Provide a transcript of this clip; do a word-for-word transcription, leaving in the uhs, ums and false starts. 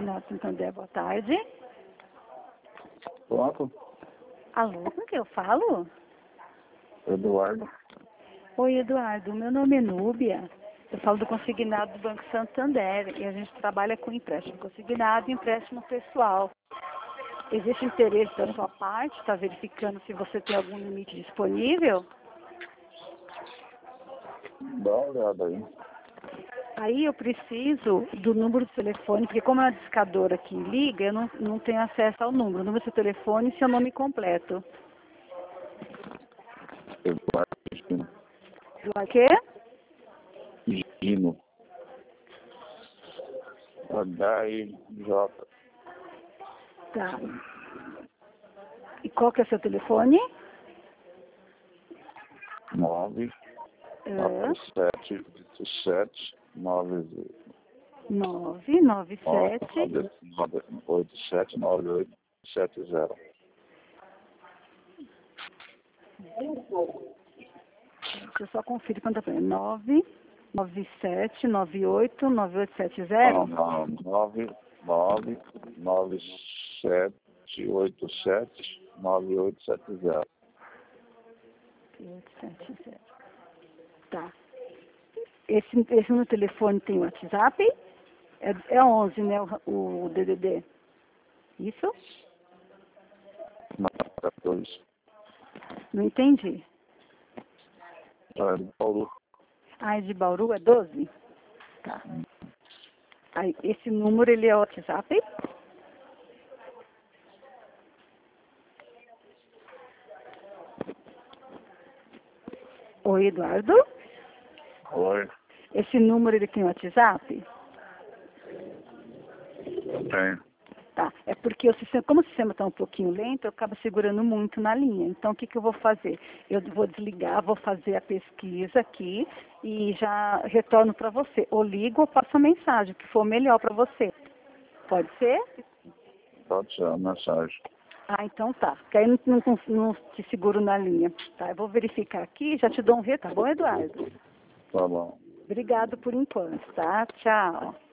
Consignado Santander, boa tarde. Pronto. Alô, com quem eu falo? Eduardo. Oi, Eduardo, meu nome é Núbia. Eu falo do consignado do Banco Santander e a gente trabalha com empréstimo consignado e empréstimo pessoal. Existe interesse da sua parte? Está verificando se você tem algum limite disponível? Dá uma olhada aí. Aí eu preciso do número do telefone, porque como é uma discadora que liga, eu não, não tenho acesso ao número. O número do seu telefone e seu nome completo. Eduardo Gino. Do quê? Gino. H I J. Tá. E qual que é o seu telefone? nove nove sete oito sete nove nove nove sete oito sete nove oito sete zero. Deixa eu só conferir quanto é. nove nove sete nove oito nove oito sete zero? Não, não. nove nove nove sete oito sete nove oito sete zero. oito sete zero. Tá. Esse, esse no telefone tem WhatsApp? É, é onze, né, o, o D D D? Isso? Não, quatorze. Não entendi. É de Paulo. Ah, é de Bauru é doze? Tá. Aí, esse número, ele é WhatsApp? Oi, Eduardo? Oi. Esse número, ele tem WhatsApp? Tem. Tá, é porque o sistema, como o sistema está um pouquinho lento, eu acabo segurando muito na linha. Então, o que, que eu vou fazer? Eu vou desligar, vou fazer a pesquisa aqui e já retorno para você. Ou ligo ou passo a mensagem, o que for melhor para você. Pode ser? Pode ser a mensagem. Ah, então tá. Porque aí não, não, não te seguro na linha. Tá, eu vou verificar aqui e já te dou um retorno. Tá bom, Eduardo? Tá bom. Obrigado por enquanto, tá? Tchau.